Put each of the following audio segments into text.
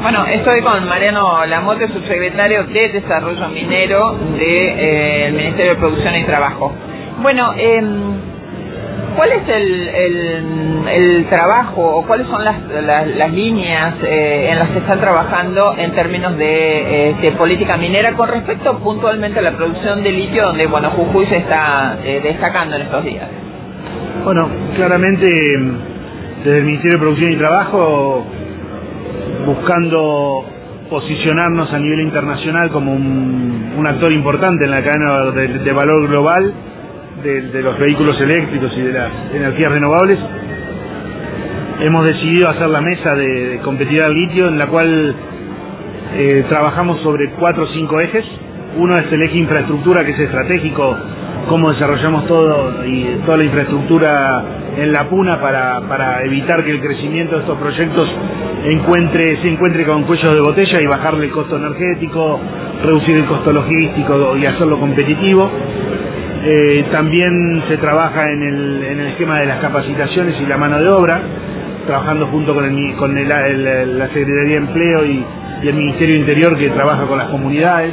Bueno, estoy con Mariano Lamote, subsecretario de Desarrollo Minero del Ministerio de Producción y Trabajo. Bueno, ¿cuál es el trabajo o cuáles son las líneas en las que están trabajando en términos de política minera con respecto puntualmente a la producción de litio, donde bueno, Jujuy se está destacando en estos días? Bueno, claramente desde el Ministerio de Producción y Trabajo, buscando posicionarnos a nivel internacional como un actor importante en la cadena de valor global de los vehículos eléctricos y de las energías renovables, hemos decidido hacer la mesa de competitividad del litio, en la cual trabajamos sobre 4 o 5 ejes. Uno es el eje infraestructura, que es estratégico, cómo desarrollamos toda la infraestructura en la puna para evitar que el crecimiento de estos proyectos se encuentre con cuellos de botella y bajarle el costo energético, reducir el costo logístico y hacerlo competitivo. También se trabaja en el esquema de las capacitaciones y la mano de obra, trabajando junto con la Secretaría de Empleo y el Ministerio Interior, que trabaja con las comunidades.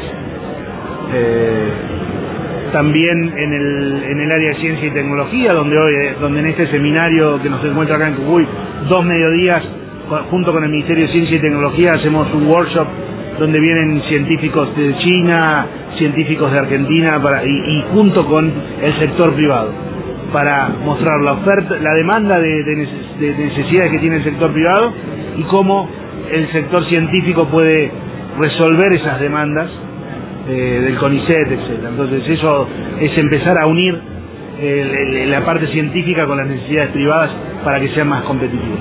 También en el área de ciencia y tecnología, donde en este seminario que nos encuentra acá en Jujuy, 2 mediodías, junto con el Ministerio de Ciencia y Tecnología, hacemos un workshop donde vienen científicos de China, científicos de Argentina, y junto con el sector privado, para mostrar la oferta, la demanda de necesidades que tiene el sector privado y cómo el sector científico puede resolver esas demandas del CONICET, etc. Entonces eso es empezar a unir la parte científica con las necesidades privadas para que sean más competitivas.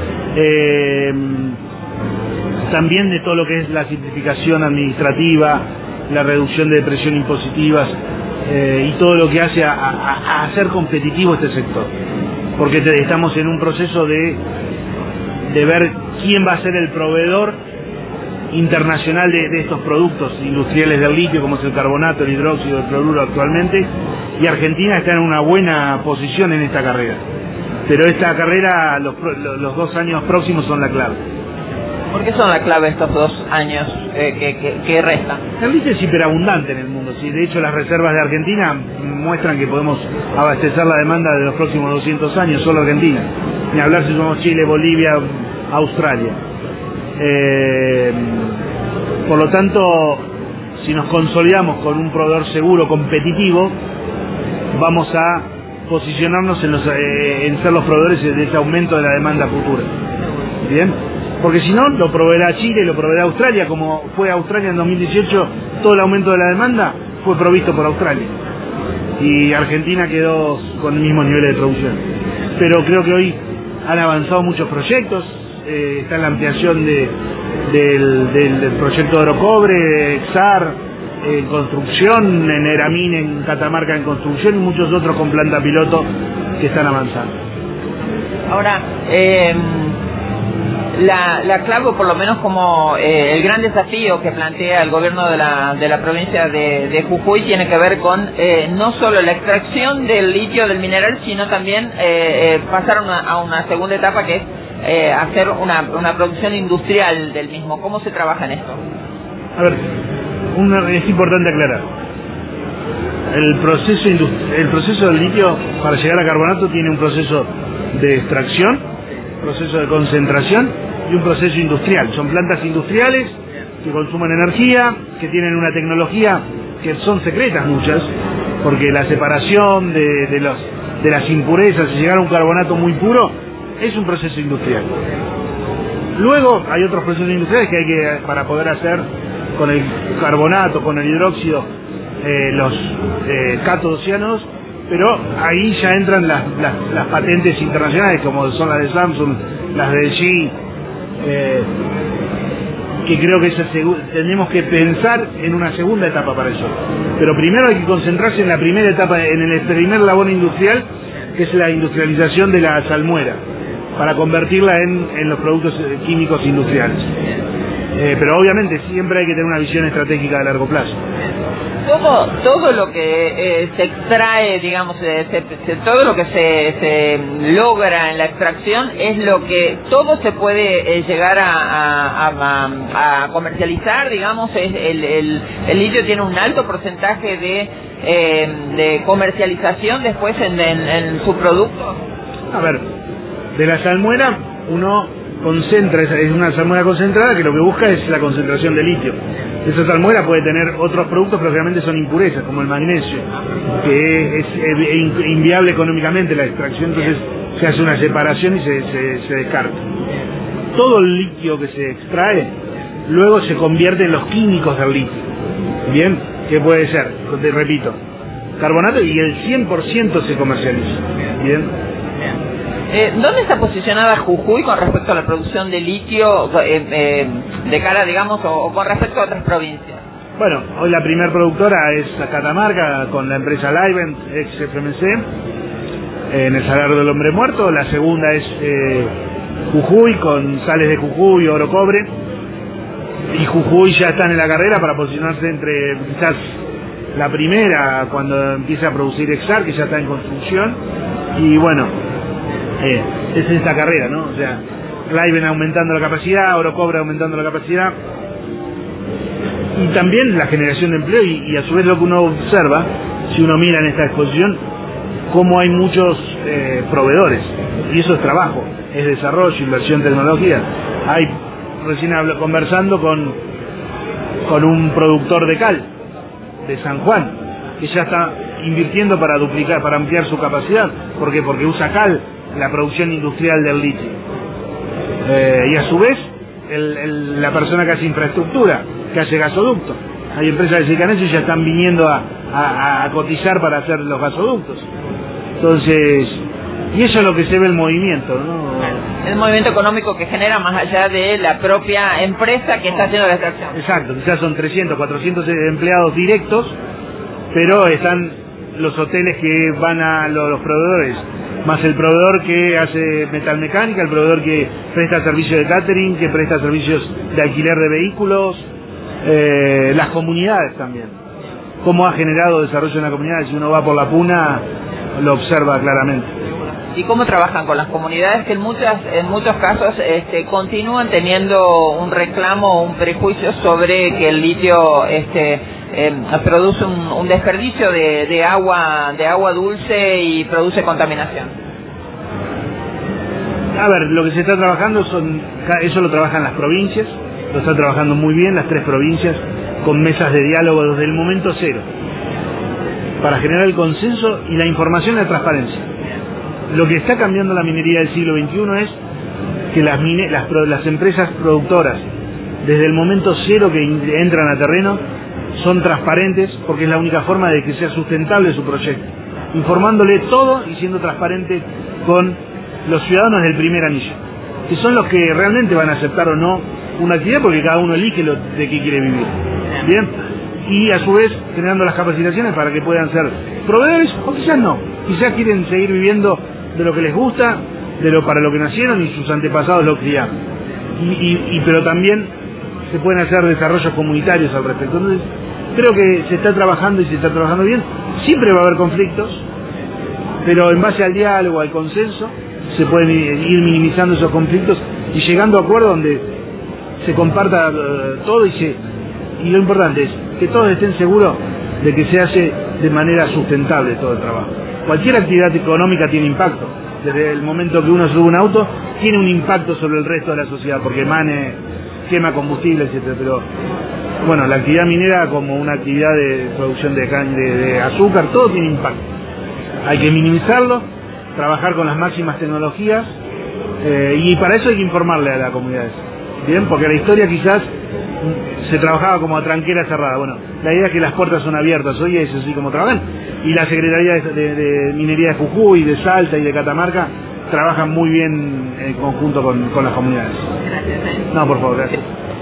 También de todo lo que es la simplificación administrativa, la reducción de presión impositivas y todo lo que hace a hacer competitivo este sector, porque estamos en un proceso de ver quién va a ser el proveedor internacional de estos productos industriales del litio, como es el carbonato, el hidróxido, el cloruro actualmente, y Argentina está en una buena posición en esta carrera, pero esta carrera, los 2 años próximos son la clave. ¿Por qué son la clave estos 2 años que restan? El litio es hiperabundante en el mundo, ¿sí? De hecho las reservas de Argentina muestran que podemos abastecer la demanda de los próximos 200 años, solo Argentina, ni hablar si somos Chile, Bolivia, Australia. Por lo tanto, si nos consolidamos con un proveedor seguro, competitivo, vamos a posicionarnos en ser los proveedores de ese aumento de la demanda futura. ¿Bien? Porque si no, lo proveerá Chile, lo proveerá Australia, como fue Australia en 2018, todo el aumento de la demanda fue provisto por Australia. Y Argentina quedó con el mismo nivel de producción. Pero creo que hoy han avanzado muchos proyectos. Está en la ampliación del proyecto de Oro-Cobre, Exar en construcción, en Eramin en Catamarca en construcción, y muchos otros con planta piloto que están avanzando. Ahora, la clave, o por lo menos como el gran desafío que plantea el gobierno de la provincia de Jujuy, tiene que ver con no solo la extracción del litio del mineral, sino también pasar a una segunda etapa, que es hacer una producción industrial del mismo. ¿Cómo se trabaja en esto? A ver, es importante aclarar. El proceso del litio para llegar a carbonato tiene un proceso de extracción, proceso de concentración y un proceso industrial. Son plantas industriales que consumen energía, que tienen una tecnología que son secretas muchas, porque la separación de las impurezas y llegar a un carbonato muy puro es un proceso industrial. Luego hay otros procesos industriales que hay que, para poder hacer con el carbonato, con el hidróxido, los cátodos y ánodos, pero ahí ya entran las patentes internacionales, como son las de Samsung, las de LG, que creo que tenemos que pensar en una segunda etapa para eso. Pero primero hay que concentrarse en la primera etapa, en el primer labor industrial, que es la industrialización de la salmuera, para convertirla en los productos químicos industriales. Pero obviamente siempre hay que tener una visión estratégica de largo plazo. Todo lo que se extrae, digamos, todo lo que se logra en la extracción es lo que todo se puede llegar a comercializar, digamos. El litio tiene un alto porcentaje de comercialización después en su producto. A ver, de la salmuera uno concentra, es una salmuera concentrada que lo que busca es la concentración de litio. Esa salmuera puede tener otros productos, pero realmente son impurezas, como el magnesio, que es inviable económicamente la extracción, entonces se hace una separación y se descarta. Todo el litio que se extrae luego se convierte en los químicos del litio. Bien, ¿qué puede ser? Te repito, carbonato, y el 100% se comercializa. Bien. ¿Dónde está posicionada Jujuy con respecto a la producción de litio de cara, digamos, o con respecto a otras provincias? Bueno, hoy la primer productora es Catamarca con la empresa Livent, ex FMC, en el Salar del Hombre Muerto. La segunda es Jujuy con sales de Jujuy, oro, cobre. Y Jujuy ya está en la carrera para posicionarse entre quizás la primera cuando empiece a producir Exar, que ya está en construcción. Y bueno, es esta carrera, ¿no? O sea, Livent aumentando la capacidad, oro, cobre aumentando la capacidad. Y también la generación de empleo y a su vez lo que uno observa, si uno mira en esta exposición, cómo hay muchos proveedores. Y eso es trabajo, es desarrollo, inversión, tecnología. Hay, recién conversando con un productor de cal de San Juan, que ya está invirtiendo para duplicar, para ampliar su capacidad. ¿Por qué? Porque usa cal, la producción industrial del litio. Y a su vez, la persona que hace infraestructura, que hace gasoductos. Hay empresas que se dedican a eso y ya están viniendo a cotizar para hacer los gasoductos. Entonces, y eso es lo que se ve el movimiento, ¿no? El movimiento económico que genera más allá de la propia empresa que está haciendo la extracción. Exacto, quizás son 300, 400 empleados directos, pero están los hoteles que van a los proveedores, más el proveedor que hace metalmecánica, el proveedor que presta servicio de catering, que presta servicios de alquiler de vehículos, las comunidades también. Cómo ha generado desarrollo en la comunidad, si uno va por la Puna lo observa claramente. ¿Y cómo trabajan con las comunidades que en muchos casos continúan teniendo un reclamo o un prejuicio sobre que el litio produce un desperdicio de agua dulce y produce contaminación? A ver, lo que se está trabajando eso lo trabajan las provincias, lo están trabajando muy bien las 3 provincias, con mesas de diálogo desde el momento cero, para generar el consenso y la información y la transparencia. Lo que está cambiando la minería del siglo XXI es que las empresas productoras, desde el momento cero que entran a terreno, son transparentes, porque es la única forma de que sea sustentable su proyecto, informándole todo y siendo transparente con los ciudadanos del primer anillo, que son los que realmente van a aceptar o no una actividad, porque cada uno elige de qué quiere vivir. Bien, y a su vez generando las capacitaciones para que puedan ser proveedores, o quizás no, quizás quieren seguir viviendo de lo que les gusta, para lo que nacieron y sus antepasados lo criaron. Pero también se pueden hacer desarrollos comunitarios al respecto. Entonces, creo que se está trabajando y se está trabajando bien. Siempre va a haber conflictos, pero en base al diálogo, al consenso, se pueden ir minimizando esos conflictos y llegando a acuerdos donde se comparta todo y lo importante es que todos estén seguros de que se hace de manera sustentable todo el trabajo. Cualquier actividad económica tiene impacto. Desde el momento que uno sube un auto, tiene un impacto sobre el resto de la sociedad, porque quema combustible, etcétera. Pero bueno, la actividad minera como una actividad de producción de azúcar, todo tiene impacto. Hay que minimizarlo, trabajar con las máximas tecnologías, y para eso hay que informarle a la comunidad. Bien, porque la historia quizás se trabajaba como a tranquera cerrada. Bueno, la idea es que las puertas son abiertas, hoy es así como trabajan, y la Secretaría de Minería de Jujuy, de Salta y de Catamarca trabajan muy bien en conjunto con las comunidades. Gracias. No, por favor, gracias.